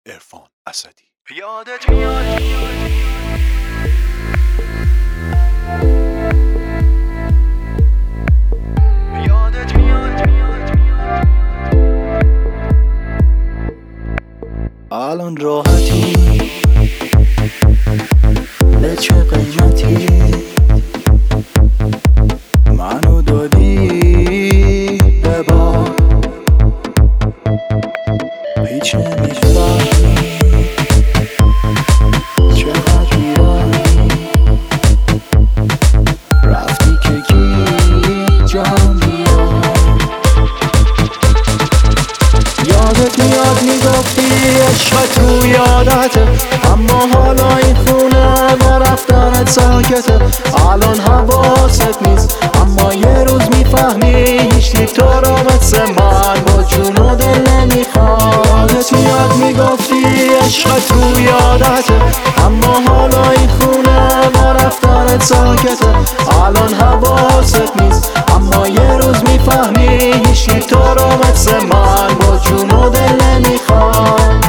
عرفان اسدی. یادت میاد الان راحتی به چه قیمتی منو دادی به باد، هیچ نمیفهمی چقدر بیرانی رفتی که کی جان بیاد. یادت میاد میگفتی عشق تو یادته، اما حالا این خونه با رفتنت ساکته. الان حواست نیست اما یه روز میفهمی هیچ تو رو مثل من با جون و دل نمیخواد. یادت میاد میگفتی عشق تو یادته، اما حالا این خونه با رفتنت ساکته. الان حواست نیست اما یه روز میفهمی هیچ تو رو مثل من با جون و دل نمیخواد.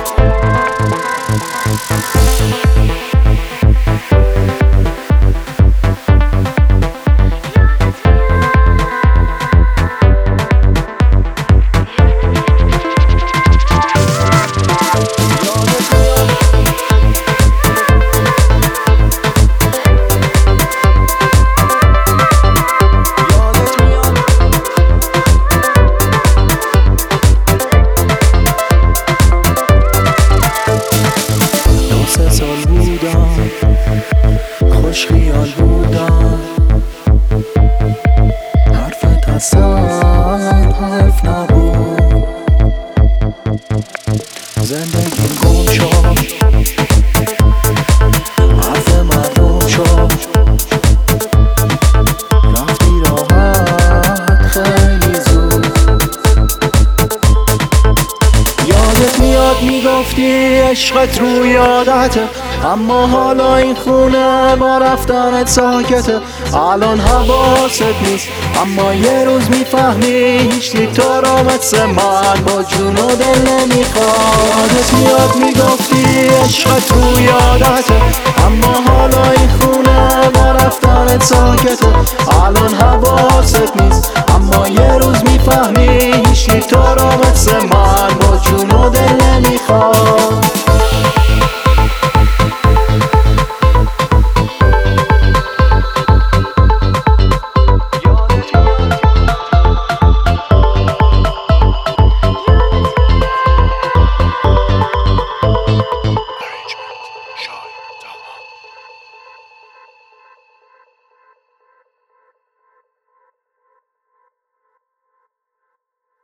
سال بودم خوش خیال بودم، حرفت اصلا حرف نبود. زندگیم گم شد حرف مردم شد، رفتی راحت خیلی زود. یادت میاد میگفتی عشقت رو یادته، اما حالا این خونه با رفتنت ساکته. الان حواست نیست اما یه روز میفهمی هیچ تو رو مثل من با جون و دل نمیخواد. یادت میاد میگفتی عشقت رو یادته، اما حالا این خونه با رفتنت ساکته. الان حواست نیست